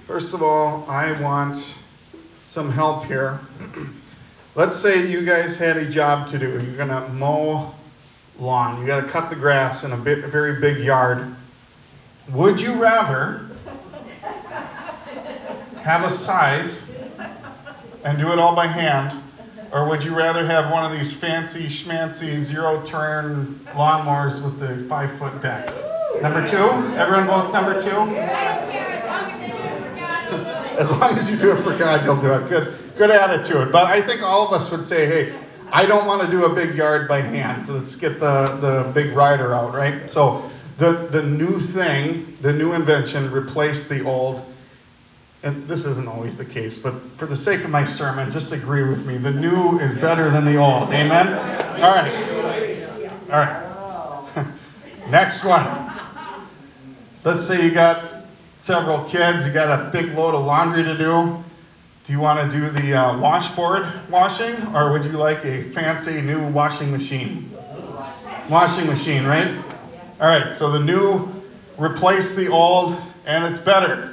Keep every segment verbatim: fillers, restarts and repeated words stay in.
First of all, I want some help here. Let's say you guys had a job to do. You're going to mow lawn. You got to cut the grass in a, bit, a very big yard. Would you rather have a scythe and do it all by hand, or would you rather have one of these fancy schmancy zero-turn lawnmowers with the five-foot deck? Number two? Everyone votes number two? As long as you do it for God, you'll do it. Good, good attitude. But I think all of us would say, hey, I don't want to do a big yard by hand, so let's get the, the big rider out, right? So the, the new thing, the new invention replaced the old. And this isn't always the case, but for the sake of my sermon, just agree with me. The new is better than the old. Amen? All right. All right. Next one. Let's say you got several kids. You got a big load of laundry to do. Do you want to do the uh, washboard washing, or would you like a fancy new washing machine? Washing machine, right? All right. So the new replaced the old, and it's better.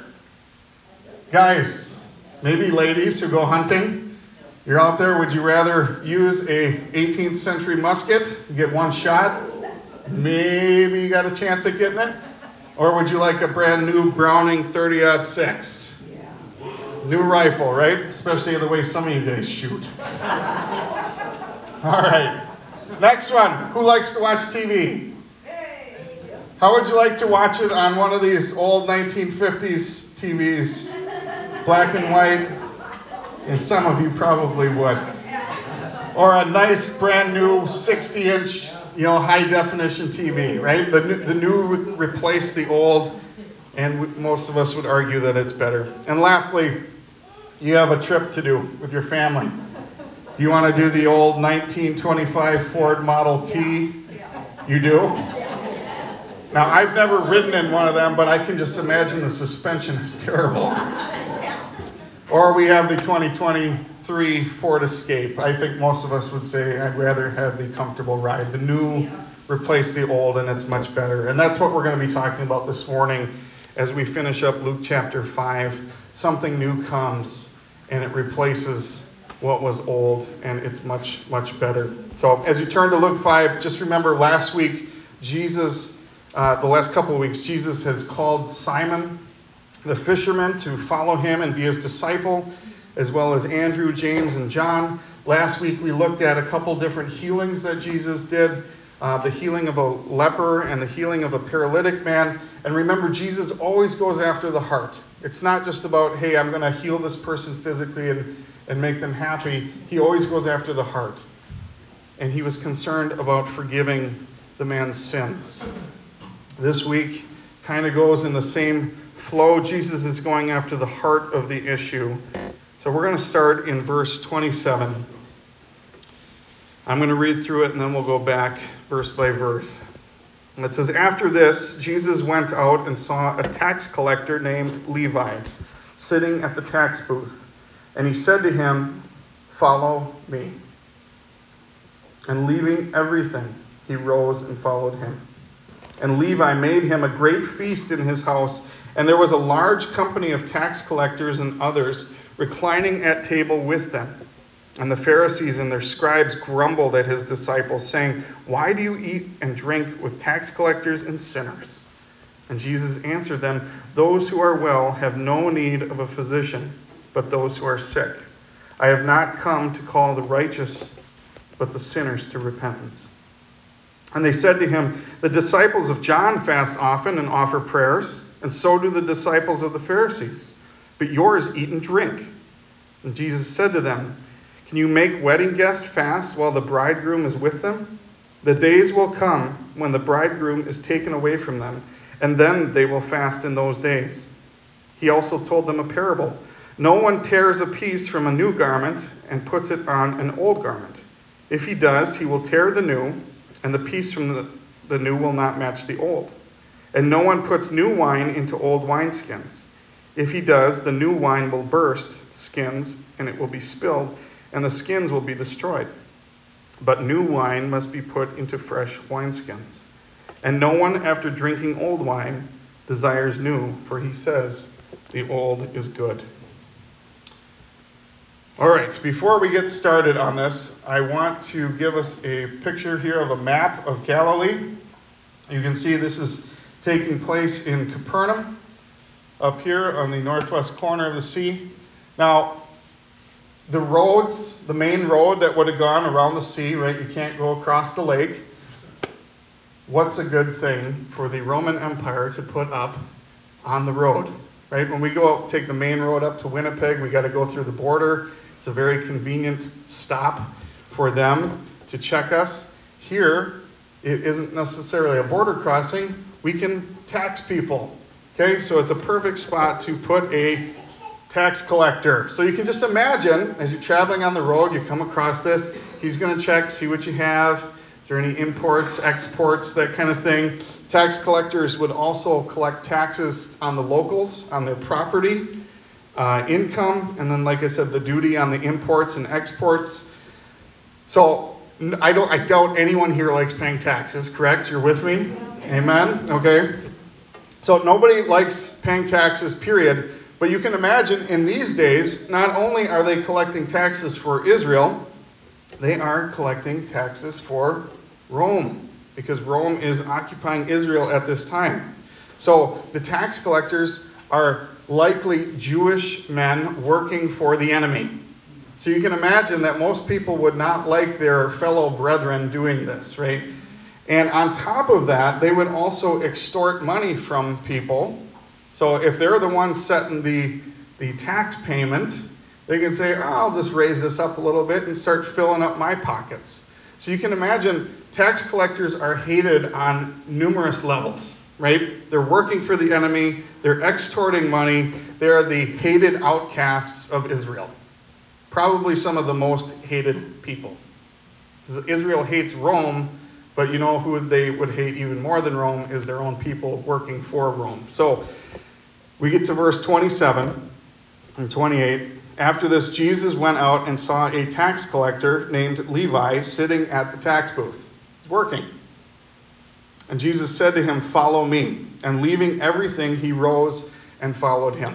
Guys, maybe ladies who go hunting, you're out there, would you rather use a eighteenth century musket, you get one shot, maybe you got a chance at getting it? Or would you like a brand new Browning thirty aught six? New rifle, right? Especially the way some of you guys shoot. All right. Next one. Who likes to watch T V? How would you like to watch it on one of these old nineteen fifties T Vs? Black and white, and some of you probably would. Or a nice brand new sixty inch, you know, high definition T V, right? The new, the new re- replaced the old, and we, most of us would argue that it's better. And lastly, you have a trip to do with your family. Do you want to do the old nineteen twenty-five Ford Model T? You do? Now, I've never ridden in one of them, but I can just imagine the suspension is terrible. Or we have the twenty twenty-three Ford Escape. I think most of us would say I'd rather have the comfortable ride. The new replaced the old, and it's much better. And that's what we're going to be talking about this morning as we finish up Luke chapter five. Something new comes, and it replaces what was old, and it's much, much better. So as you turn to Luke five, just remember last week, Jesus, uh, the last couple of weeks, Jesus has called Simon the fisherman to follow him and be his disciple, as well as Andrew, James, and John. Last week we looked at a couple different healings that Jesus did, uh, the healing of a leper and the healing of a paralytic man. And remember, Jesus always goes after the heart. It's not just about, hey, I'm going to heal this person physically and, and make them happy. He always goes after the heart. And he was concerned about forgiving the man's sins. This week kind of goes in the same flow. Jesus is going after the heart of the issue. So we're going to start in verse twenty-seven. I'm going to read through it and then we'll go back verse by verse. And it says, after this, Jesus went out and saw a tax collector named Levi sitting at the tax booth. And he said to him, follow me. And leaving everything, he rose and followed him. And Levi made him a great feast in his house, and there was a large company of tax collectors and others reclining at table with them. And the Pharisees and their scribes grumbled at his disciples, saying, why do you eat and drink with tax collectors and sinners? And Jesus answered them, those who are well have no need of a physician, but those who are sick. I have not come to call the righteous, but the sinners to repentance. And they said to him, the disciples of John fast often and offer prayers, and so do the disciples of the Pharisees. But yours eat and drink. And Jesus said to them, can you make wedding guests fast while the bridegroom is with them? The days will come when the bridegroom is taken away from them, and then they will fast in those days. He also told them a parable. No one tears a piece from a new garment and puts it on an old garment. If he does, he will tear the new, and the piece from the, the new will not match the old. And no one puts new wine into old wineskins. If he does, the new wine will burst skins, and it will be spilled, and the skins will be destroyed. But new wine must be put into fresh wineskins. And no one, after drinking old wine, desires new, for he says, The old is good. All right, before we get started on this, I want to give us a picture here of a map of Galilee. You can see this is taking place in Capernaum, up here on the northwest corner of the sea. Now, the roads, the main road that would have gone around the sea, right? You can't go across the lake. What's a good thing for the Roman Empire to put up on the road, right? When we go out, take the main road up to Winnipeg, we got to go through the border. It's a very convenient stop for them to check us. Here, it isn't necessarily a border crossing. We can tax people. Okay, so it's a perfect spot to put a tax collector. So you can just imagine, as you're traveling on the road, you come across this. He's going to check, see what you have. Is there any imports, exports, that kind of thing. Tax collectors would also collect taxes on the locals, on their property. Uh, income, and then, like I said, the duty on the imports and exports. So I don't, I doubt anyone here likes paying taxes, correct? You're with me? Amen? Okay. So nobody likes paying taxes, period. But you can imagine in these days, not only are they collecting taxes for Israel, they are collecting taxes for Rome, because Rome is occupying Israel at this time. So the tax collectors are likely Jewish men working for the enemy. So you can imagine that most people would not like their fellow brethren doing this, right? And on top of that, they would also extort money from people. So if they're the ones setting the, the tax payment, they can say, oh, I'll just raise this up a little bit and start filling up my pockets. So you can imagine tax collectors are hated on numerous levels, right? They're working for the enemy. They're extorting money. They're the hated outcasts of Israel. Probably some of the most hated people. Because Israel hates Rome, but you know who they would hate even more than Rome is their own people working for Rome. So we get to verse twenty-seven and twenty-eight. After this, Jesus went out and saw a tax collector named Levi sitting at the tax booth. He's working. And Jesus said to him, "Follow me." And leaving everything, he rose and followed him.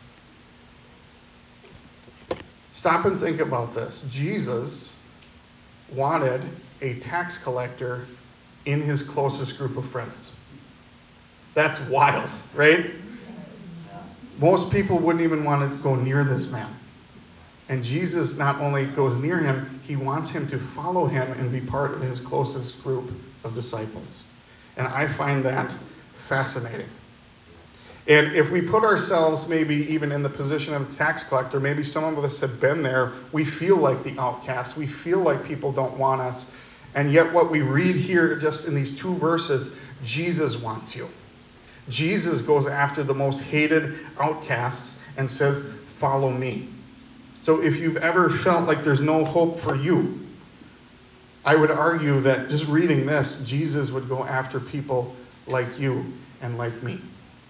Stop and think about this. Jesus wanted a tax collector in his closest group of friends. That's wild, right? Most people wouldn't even want to go near this man. And Jesus not only goes near him, he wants him to follow him and be part of his closest group of disciples. And I find that fascinating. And if we put ourselves maybe even in the position of a tax collector, maybe some of us have been there, we feel like the outcast. We feel like people don't want us. And yet what we read here just in these two verses, Jesus wants you. Jesus goes after the most hated outcasts and says, "Follow me." So if you've ever felt like there's no hope for you, I would argue that just reading this, Jesus would go after people like you and like me.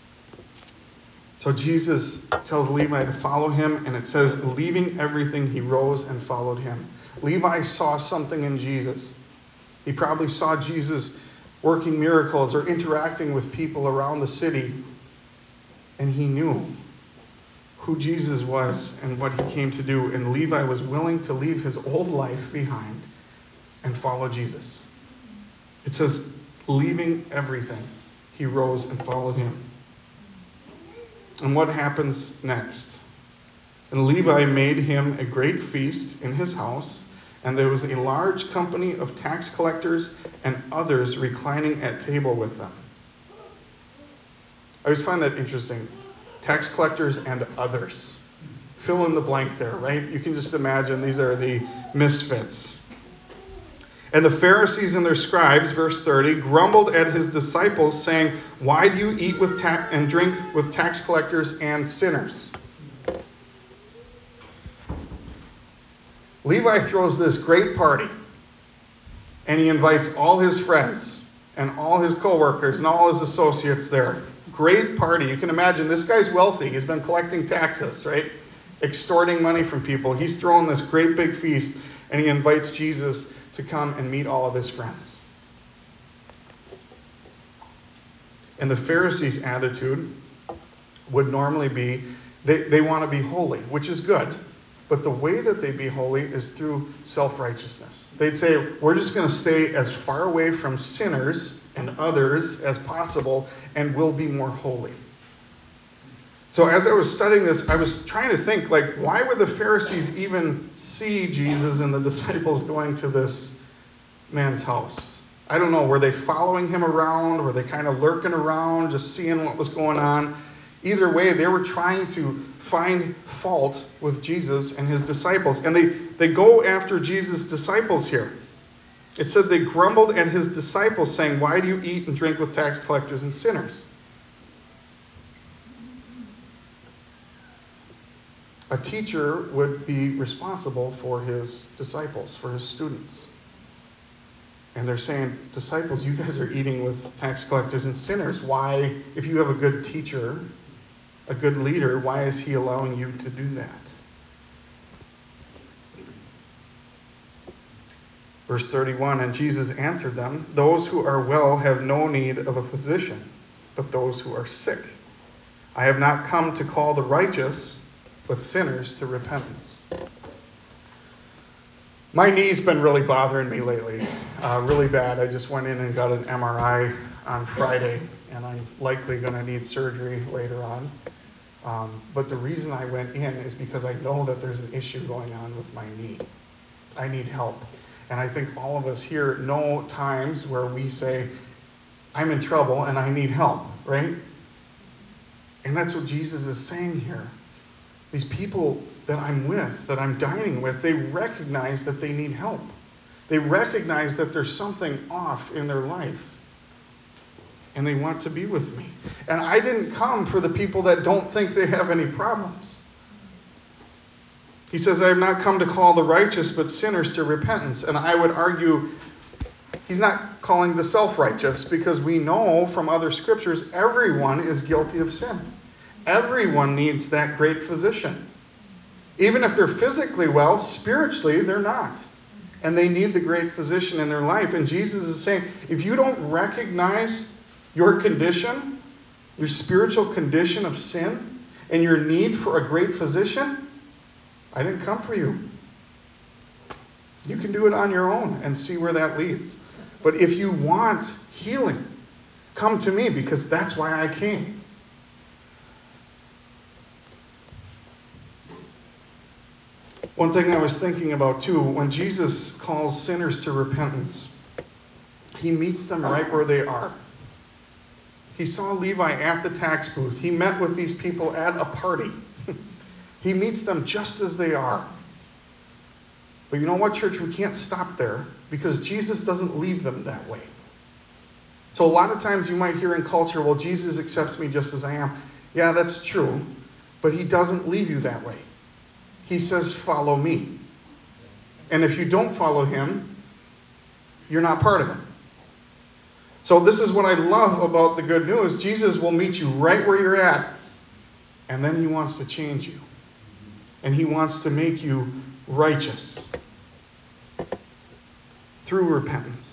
So Jesus tells Levi to follow him, and it says, leaving everything, he rose and followed him. Levi saw something in Jesus. He probably saw Jesus working miracles or interacting with people around the city, and he knew who Jesus was and what he came to do, and Levi was willing to leave his old life behind and follow Jesus. It says, leaving everything, he rose and followed him. And what happens next? And Levi made him a great feast in his house, and there was a large company of tax collectors and others reclining at table with them. I always find that interesting. Tax collectors and others. Fill in the blank there, right? You can just imagine these are the misfits. And the Pharisees and their scribes, verse thirty, grumbled at his disciples, saying, "Why do you eat with ta- and drink with tax collectors and sinners?" Levi throws this great party, and he invites all his friends and all his co-workers and all his associates there. Great party. You can imagine this guy's wealthy. He's been collecting taxes, right? Extorting money from people. He's throwing this great big feast, and he invites Jesus to come and meet all of his friends. And the Pharisees' attitude would normally be they, they want to be holy, which is good. But the way that they be holy is through self-righteousness. They'd say, we're just going to stay as far away from sinners and others as possible, and we'll be more holy. So as I was studying this, I was trying to think, like, why would the Pharisees even see Jesus and the disciples going to this man's house? I don't know. Were they following him around? Were they kind of lurking around, just seeing what was going on? Either way, they were trying to find fault with Jesus and his disciples. And they, they go after Jesus' disciples here. It said they grumbled at his disciples, saying, why do you eat and drink with tax collectors and sinners? A teacher would be responsible for his disciples, for his students. And they're saying, disciples, you guys are eating with tax collectors and sinners. Why, if you have a good teacher, a good leader, why is he allowing you to do that? Verse thirty-one, and Jesus answered them, those who are well have no need of a physician, but those who are sick. I have not come to call the righteous, but sinners to repentance. My knee's been really bothering me lately, uh, really bad. I just went in and got an M R I on Friday, and I'm likely going to need surgery later on. Um, but the reason I went in is because I know that there's an issue going on with my knee. I need help. And I think all of us here know times where we say, I'm in trouble and I need help, right? And that's what Jesus is saying here. These people that I'm with, that I'm dining with, they recognize that they need help. They recognize that there's something off in their life. And they want to be with me. And I didn't come for the people that don't think they have any problems. He says, I have not come to call the righteous, but sinners to repentance. And I would argue he's not calling the self-righteous, because we know from other scriptures everyone is guilty of sin. Everyone needs that great physician. Even if they're physically well, spiritually they're not. And they need the great physician in their life. And Jesus is saying, if you don't recognize your condition, your spiritual condition of sin, and your need for a great physician, I didn't come for you. You can do it on your own and see where that leads. But if you want healing, come to me, because that's why I came. One thing I was thinking about too, when Jesus calls sinners to repentance, he meets them right where they are. He saw Levi at the tax booth. He met with these people at a party. He meets them just as they are. But you know what, church? We can't stop there, because Jesus doesn't leave them that way. So a lot of times you might hear in culture, well, Jesus accepts me just as I am. Yeah, that's true. But he doesn't leave you that way. He says, follow me. And if you don't follow him, you're not part of him. So this is what I love about the good news. Jesus will meet you right where you're at. And then he wants to change you. And he wants to make you righteous through repentance.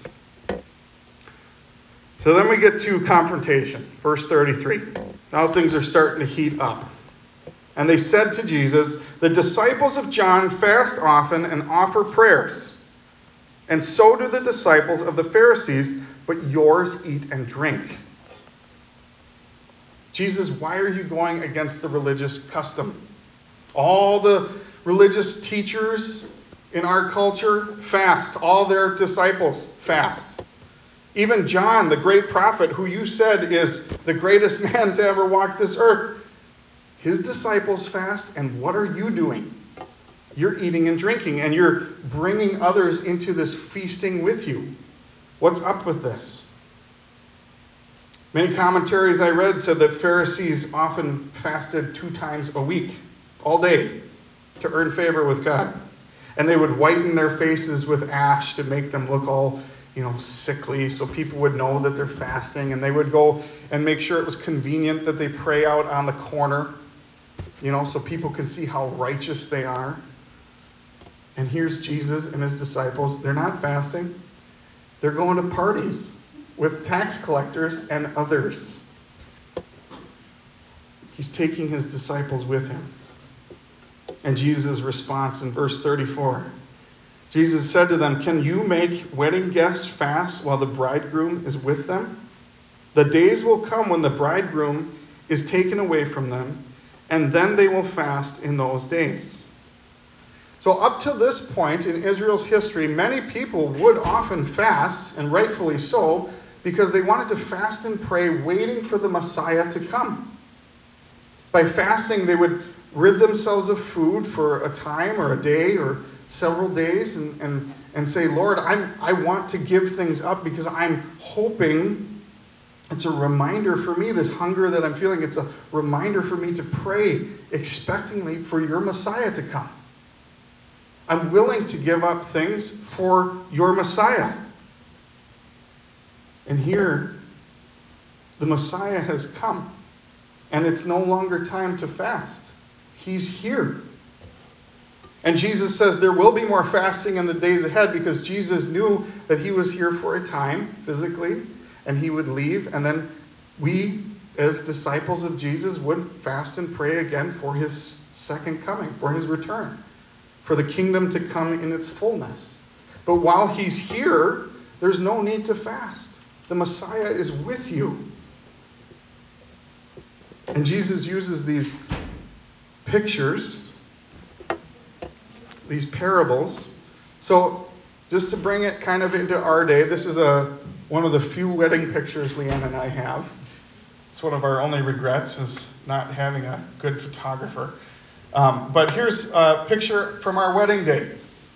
So then we get to confrontation. Verse thirty-three. Now things are starting to heat up. And they said to Jesus, the disciples of John fast often and offer prayers. And so do the disciples of the Pharisees, but yours eat and drink. Jesus, why are you going against the religious custom? All the religious teachers in our culture fast. All their disciples fast. Even John, the great prophet, who you said is the greatest man to ever walk this earth, his disciples fast, and what are you doing? You're eating and drinking, and you're bringing others into this feasting with you. What's up with this? Many commentaries I read said that Pharisees often fasted two times a week, all day, to earn favor with God. And they would whiten their faces with ash to make them look all, you know, sickly, so people would know that they're fasting. And they would go and make sure it was convenient that they pray out on the corner, you know, so people can see how righteous they are. And here's Jesus and his disciples. They're not fasting. They're going to parties with tax collectors and others. He's taking his disciples with him. And Jesus' response in verse thirty-four. Jesus said to them, "Can you make wedding guests fast while the bridegroom is with them? The days will come when the bridegroom is taken away from them, and then they will fast in those days." So up to this point in Israel's history, many people would often fast, and rightfully so, because they wanted to fast and pray, waiting for the Messiah to come. By fasting, they would rid themselves of food for a time or a day or several days and, and, and say, "Lord, I'm, I want to give things up because I'm hoping it's a reminder for me, this hunger that I'm feeling, it's a reminder for me to pray expectingly for your Messiah to come. I'm willing to give up things for your Messiah." And here, the Messiah has come, and it's no longer time to fast. He's here. And Jesus says there will be more fasting in the days ahead because Jesus knew that he was here for a time physically, and he would leave, and then we, as disciples of Jesus, would fast and pray again for his second coming, for his return, for the kingdom to come in its fullness. But while he's here, there's no need to fast. The Messiah is with you. And Jesus uses these pictures, these parables. So just to bring it kind of into our day, this is a one of the few wedding pictures Leanne and I have. It's one of our only regrets is not having a good photographer. Um, but here's a picture from our wedding day.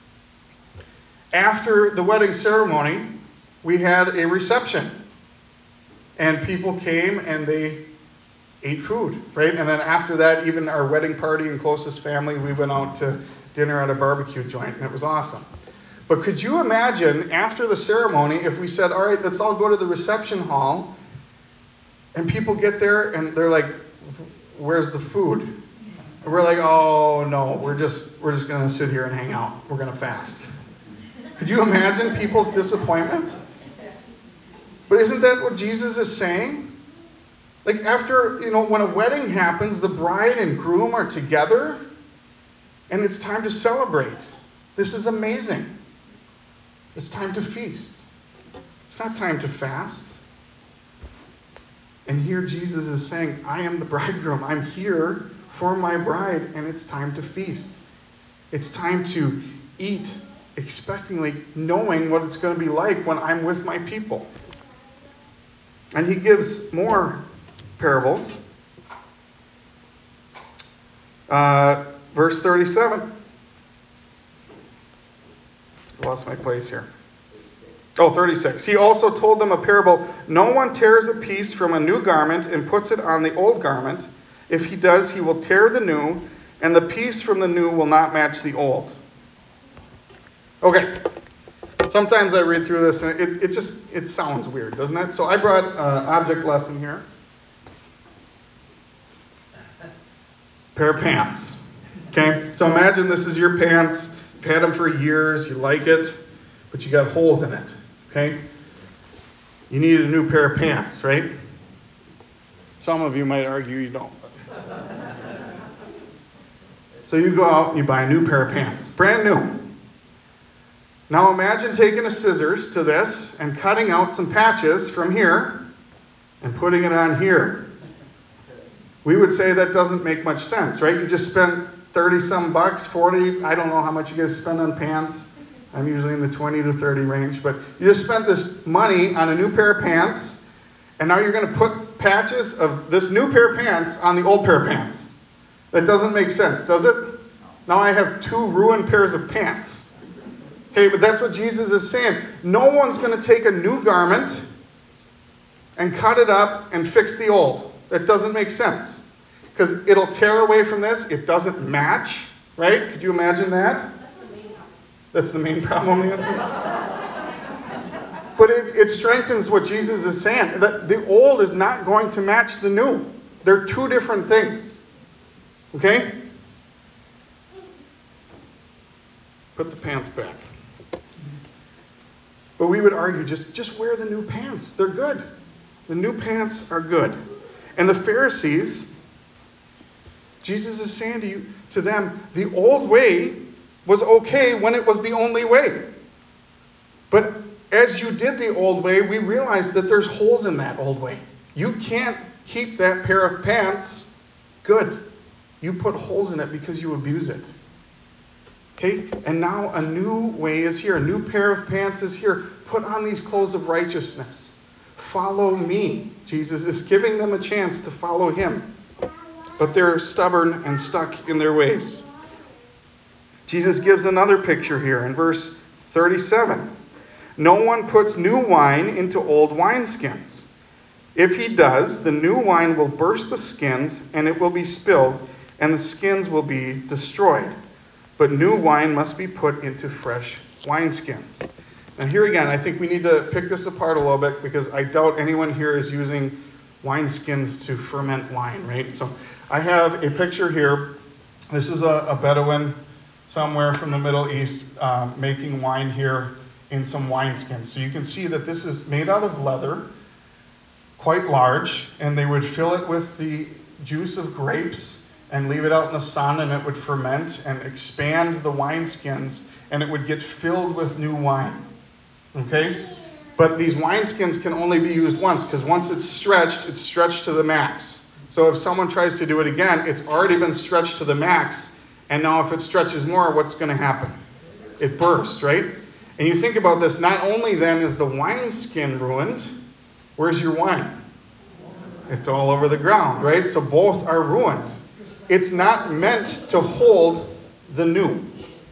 After the wedding ceremony, we had a reception. And people came and they ate food, right? And then after that, even our wedding party and closest family, we went out to dinner at a barbecue joint, and it was awesome. But could you imagine after the ceremony if we said, "All right, let's all go to the reception hall," and people get there and they're like, "Where's the food?" And we're like, "Oh no, we're just we're just gonna sit here and hang out. We're gonna fast." Could you imagine people's disappointment? But isn't that what Jesus is saying? Like after, you know, when a wedding happens, the bride and groom are together, and it's time to celebrate. This is amazing. It's time to feast. It's not time to fast. And here Jesus is saying, "I am the bridegroom. I'm here for my bride, and it's time to feast. It's time to eat expectingly, knowing what it's going to be like when I'm with my people." And he gives more parables. Uh, verse thirty-seven. I lost my place here. Oh, thirty-six. He also told them a parable. "No one tears a piece from a new garment and puts it on the old garment. If he does, he will tear the new, and the piece from the new will not match the old." Okay. Sometimes I read through this and it, it just it sounds weird, doesn't it? So I brought an object lesson here. Pair of pants. Okay? So imagine this is your pants. You've had them for years. You like it, but you got holes in it. Okay? You need a new pair of pants, right? Some of you might argue you don't. So you go out and you buy a new pair of pants. Brand new. Now imagine taking a scissors to this and cutting out some patches from here and putting it on here. We would say that doesn't make much sense, right? You just spent thirty some bucks, forty, I don't know how much you guys spend on pants. I'm usually in the twenty to thirty range, but you just spent this money on a new pair of pants, and now you're going to put patches of this new pair of pants on the old pair of pants. That doesn't make sense, does it? Now I have two ruined pairs of pants. Okay, but that's what Jesus is saying. No one's going to take a new garment and cut it up and fix the old. That doesn't make sense. Because it'll tear away from this. It doesn't match, right? Could you imagine that? That's the main problem, Nancy? But it, it strengthens what Jesus is saying. That the old is not going to match the new. They're two different things. Okay? Put the pants back. But we would argue, just, just wear the new pants. They're good. The new pants are good. And the Pharisees Jesus is saying to you, to them, the old way was okay when it was the only way. But as you did the old way, we realized that there's holes in that old way. You can't keep that pair of pants good. You put holes in it because you abuse it. Okay? And now a new way is here. A new pair of pants is here. Put on these clothes of righteousness. Follow me. Jesus is giving them a chance to follow him. But they're stubborn and stuck in their ways. Jesus gives another picture here in verse thirty-seven. No one puts new wine into old wineskins. If he does, the new wine will burst the skins, and it will be spilled, and the skins will be destroyed. But new wine must be put into fresh wineskins. And here again, I think we need to pick this apart a little bit, because I doubt anyone here is using wineskins to ferment wine, right? So I have a picture here. This is a, a Bedouin somewhere from the Middle East um, making wine here in some wineskins. So you can see that this is made out of leather, quite large, and they would fill it with the juice of grapes and leave it out in the sun, and it would ferment and expand the wineskins, and it would get filled with new wine. Okay? But these wineskins can only be used once, because once it's stretched, it's stretched to the max. So if someone tries to do it again, it's already been stretched to the max, and now if it stretches more, what's going to happen? It bursts, right? And you think about this, not only then is the wineskin ruined, where's your wine? It's all over the ground, right? So both are ruined. It's not meant to hold the new.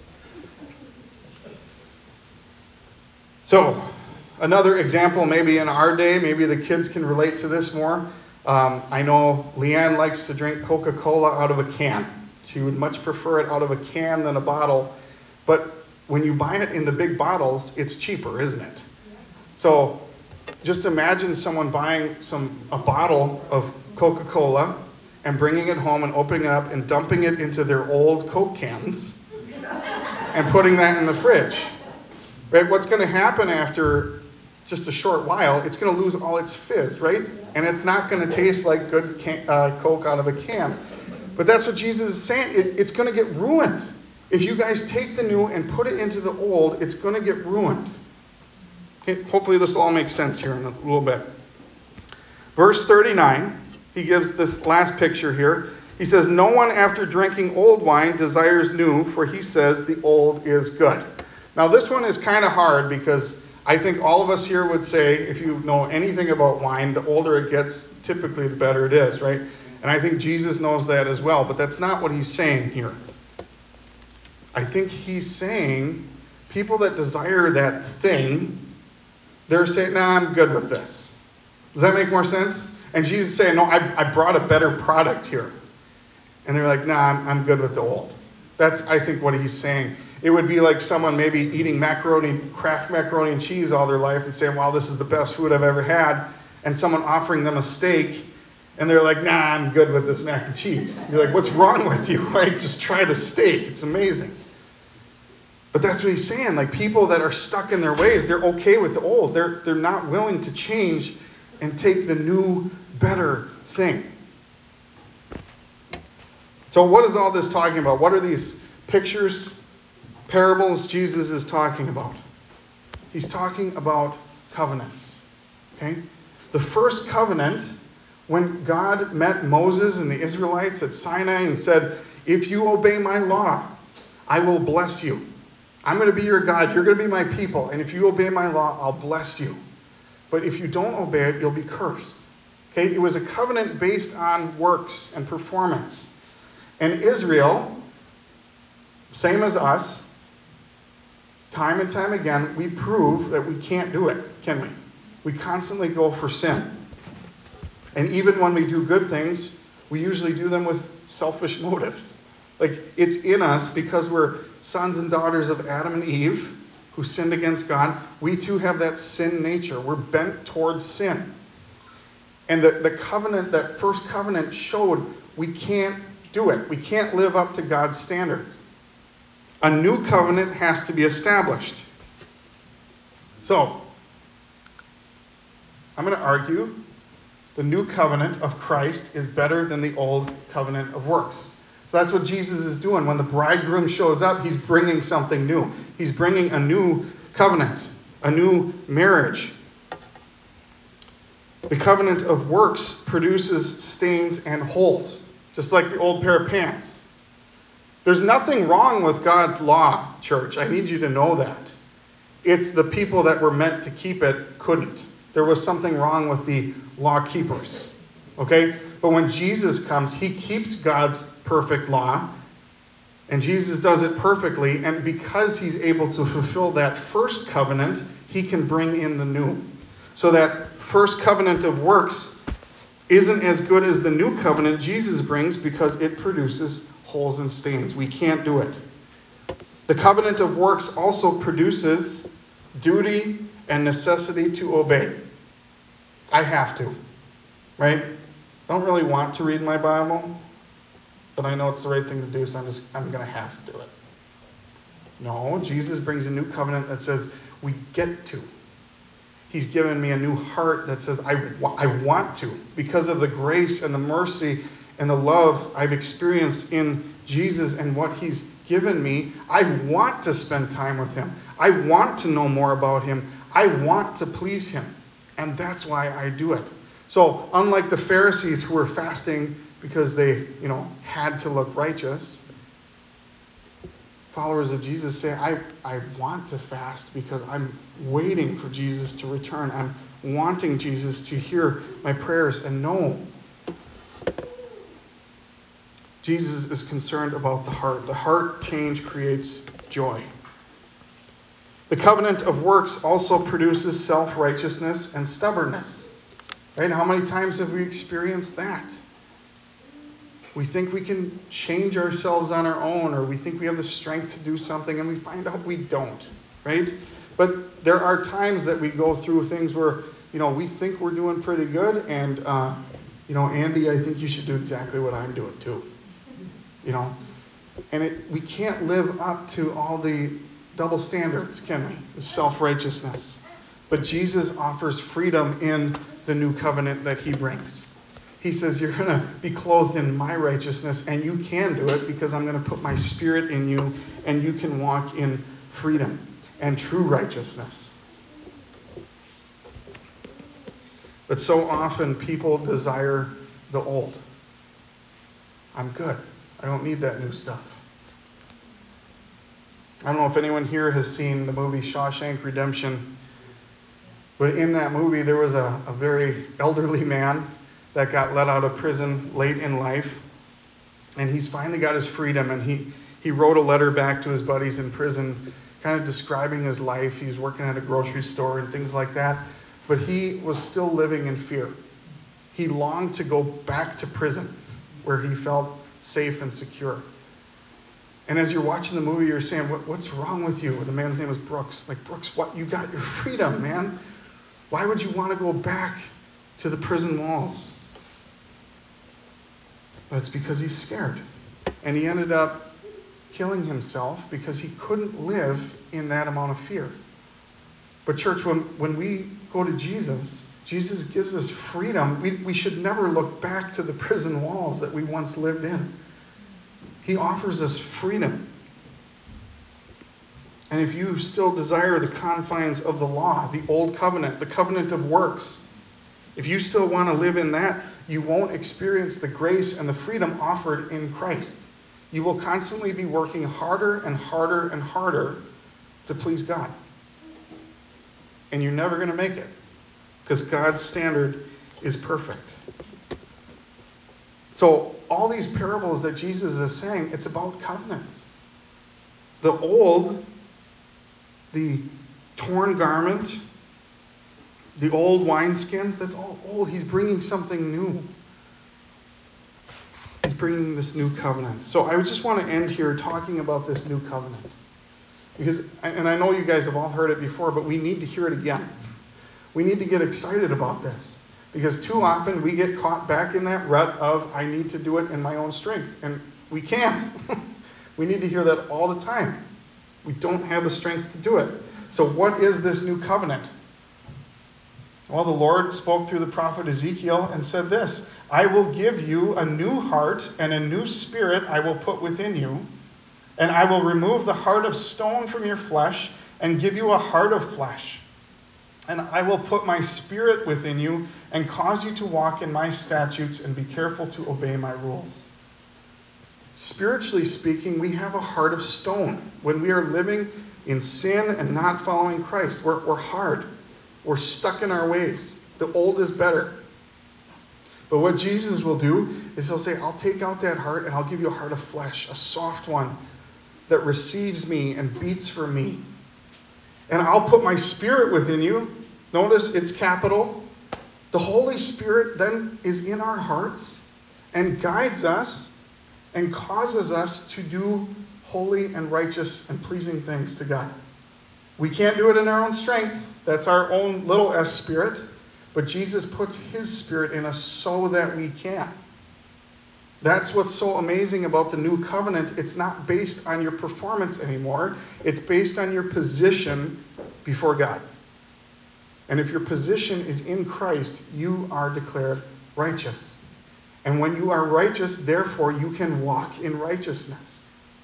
So, another example, maybe in our day, maybe the kids can relate to this more. Um, I know Leanne likes to drink Coca-Cola out of a can. She would much prefer it out of a can than a bottle. But when you buy it in the big bottles, it's cheaper, isn't it? So just imagine someone buying some a bottle of Coca-Cola and bringing it home and opening it up and dumping it into their old Coke cans and putting that in the fridge. Right? What's going to happen after just a short while? It's going to lose all its fizz, right? And it's not going to taste like good can, uh, Coke out of a can. But that's what Jesus is saying. It, it's going to get ruined. If you guys take the new and put it into the old, it's going to get ruined. Okay, hopefully this will all make sense here in a little bit. Verse thirty-nine, he gives this last picture here. He says, no one after drinking old wine desires new, for he says the old is good. Now this one is kind of hard, because I think all of us here would say, if you know anything about wine, the older it gets, typically the better it is, right? And I think Jesus knows that as well, but that's not what he's saying here. I think he's saying people that desire that thing, they're saying, nah, I'm good with this. Does that make more sense? And Jesus is saying, no, I, I brought a better product here. And they're like, nah, I'm, I'm good with the old. That's, I think, what he's saying. It would be like someone maybe eating macaroni, Kraft macaroni and cheese all their life and saying, wow, this is the best food I've ever had. And someone offering them a steak, and they're like, nah, I'm good with this mac and cheese. You're like, what's wrong with you? Right? Just try the steak. It's amazing. But that's what he's saying. Like, people that are stuck in their ways, they're okay with the old. They're, they're not willing to change and take the new, better thing. So what is all this talking about? What are these pictures, parables Jesus is talking about? He's talking about covenants. Okay? The first covenant, when God met Moses and the Israelites at Sinai and said, if you obey my law, I will bless you. I'm going to be your God. You're going to be my people. And if you obey my law, I'll bless you. But if you don't obey it, you'll be cursed. Okay? It was a covenant based on works and performance. And Israel, same as us, time and time again, we prove that we can't do it, can we? We constantly go for sin. And even when we do good things, we usually do them with selfish motives. Like, it's in us because we're sons and daughters of Adam and Eve who sinned against God. We too have that sin nature. We're bent towards sin. And the, the covenant, that first covenant showed we can't do it. We can't live up to God's standards. A new covenant has to be established. So, I'm going to argue the new covenant of Christ is better than the old covenant of works. So that's what Jesus is doing. When the bridegroom shows up, he's bringing something new. He's bringing a new covenant, a new marriage. The covenant of works produces stains and holes, just like the old pair of pants. There's nothing wrong with God's law, church. I need you to know that. It's the people that were meant to keep it couldn't. There was something wrong with the law keepers. Okay? But when Jesus comes, he keeps God's perfect law. And Jesus does it perfectly. And because he's able to fulfill that first covenant, he can bring in the new. So that first covenant of works isn't as good as the new covenant Jesus brings because it produces holes and stains. We can't do it. The covenant of works also produces duty and necessity to obey. I have to, right? I don't really want to read my Bible, but I know it's the right thing to do, so I'm just I'm going to have to do it. No, Jesus brings a new covenant that says we get to. He's given me a new heart that says I, I want to, because of the grace and the mercy and the love I've experienced in Jesus and what he's given me. I want to spend time with him. I want to know more about him. I want to please him. And that's why I do it. So unlike the Pharisees who were fasting because they, you know, had to look righteous, followers of Jesus say, I, I want to fast because I'm waiting for Jesus to return. I'm wanting Jesus to hear my prayers and know. Jesus is concerned about the heart. The heart change creates joy. The covenant of works also produces self-righteousness and stubbornness. Right? How many times have we experienced that? We think we can change ourselves on our own, or we think we have the strength to do something, and we find out we don't, right? But there are times that we go through things where, you know, we think we're doing pretty good, and, uh, you know, Andy, I think you should do exactly what I'm doing too, you know? And it, we can't live up to all the double standards, can we? The self-righteousness. But Jesus offers freedom in the new covenant that he brings. He says, you're going to be clothed in my righteousness, and you can do it because I'm going to put my spirit in you, and you can walk in freedom and true righteousness. But so often people desire the old. I'm good. I don't need that new stuff. I don't know if anyone here has seen the movie Shawshank Redemption, but in that movie there was a, a very elderly man that got let out of prison late in life. And he's finally got his freedom. And he, he wrote a letter back to his buddies in prison, kind of describing his life. He was working at a grocery store and things like that. But he was still living in fear. He longed to go back to prison where he felt safe and secure. And as you're watching the movie, you're saying, what, what's wrong with you? And the man's name is Brooks. Like, Brooks, what? You got your freedom, man. Why would you want to go back to the prison walls? But it's because he's scared. And he ended up killing himself because he couldn't live in that amount of fear. But church, when, when we go to Jesus, Jesus gives us freedom. We, we should never look back to the prison walls that we once lived in. He offers us freedom. And if you still desire the confines of the law, the old covenant, the covenant of works, if you still want to live in that, you won't experience the grace and the freedom offered in Christ. You will constantly be working harder and harder and harder to please God. And you're never going to make it because God's standard is perfect. So all these parables that Jesus is saying, it's about covenants. The old, the torn garment, the old wineskins, that's all old. He's bringing something new. He's bringing this new covenant. So I just want to end here talking about this new covenant. Because, and I know you guys have all heard it before, but we need to hear it again. We need to get excited about this. Because too often we get caught back in that rut of, I need to do it in my own strength. And we can't. We need to hear that all the time. We don't have the strength to do it. So what is this new covenant? Well, the Lord spoke through the prophet Ezekiel and said this, I will give you a new heart and a new spirit I will put within you, and I will remove the heart of stone from your flesh and give you a heart of flesh. And I will put my spirit within you and cause you to walk in my statutes and be careful to obey my rules. Spiritually speaking, we have a heart of stone. When we are living in sin and not following Christ, we're, we're hard. We're stuck in our ways. The old is better. But what Jesus will do is he'll say, I'll take out that heart and I'll give you a heart of flesh, a soft one that receives me and beats for me. And I'll put my spirit within you. Notice it's capital. The Holy Spirit then is in our hearts and guides us and causes us to do holy and righteous and pleasing things to God. We can't do it in our own strength. That's our own little s spirit. But Jesus puts his spirit in us so that we can. That's what's so amazing about the new covenant. It's not based on your performance anymore. It's based on your position before God. And if your position is in Christ, you are declared righteous. And when you are righteous, therefore, you can walk in righteousness.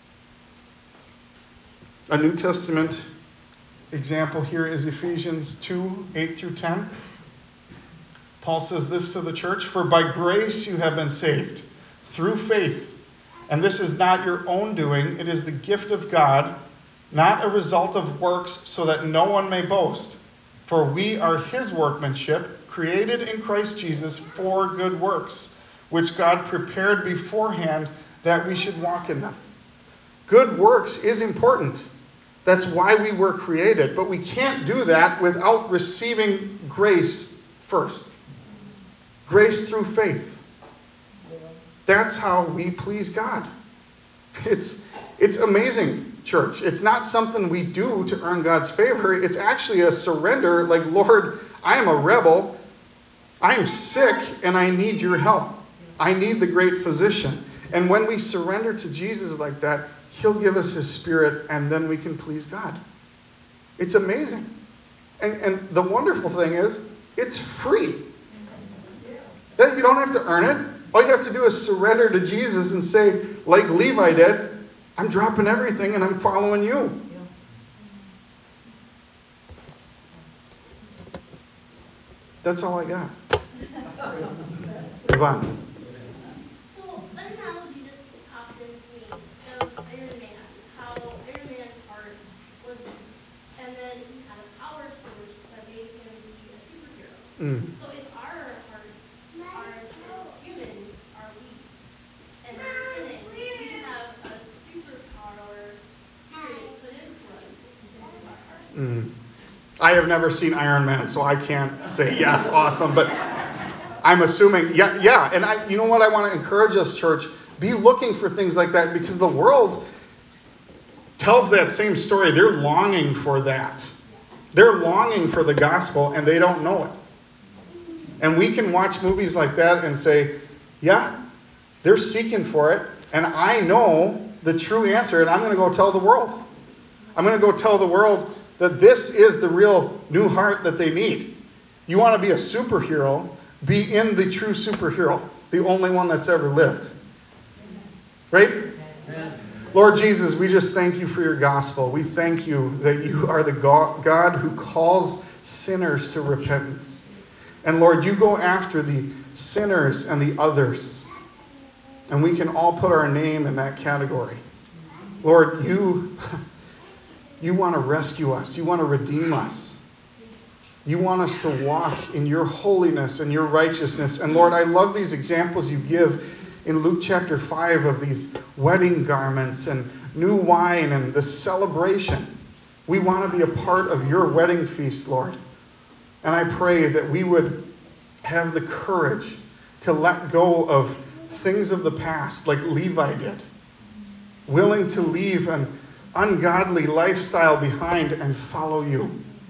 A New Testament example here is Ephesians two, eight through ten. Paul says this to the church, for by grace you have been saved, through faith. And this is not your own doing, it is the gift of God, not a result of works, so that no one may boast. For we are his workmanship, created in Christ Jesus for good works, which God prepared beforehand that we should walk in them. Good works is important. That's why we were created. But we can't do that without receiving grace first. Grace through faith. That's how we please God. It's, it's amazing, church. It's not something we do to earn God's favor. It's actually a surrender. Like, Lord, I am a rebel. I am sick and I need your help. I need the great physician. And when we surrender to Jesus like that, he'll give us his spirit and then we can please God. It's amazing. And, and the wonderful thing is, it's free. You don't have to earn it. All you have to do is surrender to Jesus and say, like Levi did, I'm dropping everything and I'm following you. That's all I got. Yvonne. So, an analogy just popped into me of Iron Man, how Iron Man's heart was weak, and then he had a power source that made him be a superhero. Mm. So if our hearts are, as humans, are weak, and in it, we have a superpower spirit put into us, into our hearts. Mm. I have never seen Iron Man, so I can't say yes, awesome, but I'm assuming, yeah, yeah. And I, you know what I want to encourage us, church? Be looking for things like that because the world tells that same story. They're longing for that. They're longing for the gospel and they don't know it. And we can watch movies like that and say, yeah, they're seeking for it. And I know the true answer and I'm going to go tell the world. I'm going to go tell the world that this is the real new heart that they need. You want to be a superhero, be in the true superhero, the only one that's ever lived. Right? Amen. Lord Jesus, we just thank you for your gospel. We thank you that you are the God who calls sinners to repentance. And Lord, you go after the sinners and the others. And we can all put our name in that category. Lord, you, you want to rescue us. You want to redeem us. You want us to walk in your holiness and your righteousness. And Lord, I love these examples you give in Luke chapter five of these wedding garments and new wine and the celebration. We want to be a part of your wedding feast, Lord. And I pray that we would have the courage to let go of things of the past like Levi did. Willing to leave an ungodly lifestyle behind and follow you.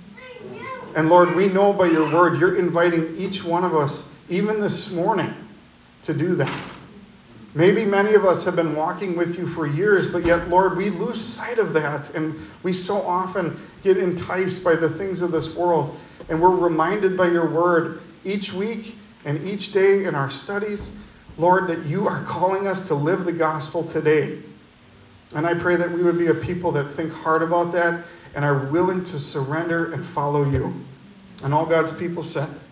And Lord, we know by your word, you're inviting each one of us, even this morning, to do that. Maybe many of us have been walking with you for years, but yet, Lord, we lose sight of that. And we so often get enticed by the things of this world. And we're reminded by your word each week and each day in our studies, Lord, that you are calling us to live the gospel today. And I pray that we would be a people that think hard about that and are willing to surrender and follow you. And all God's people said,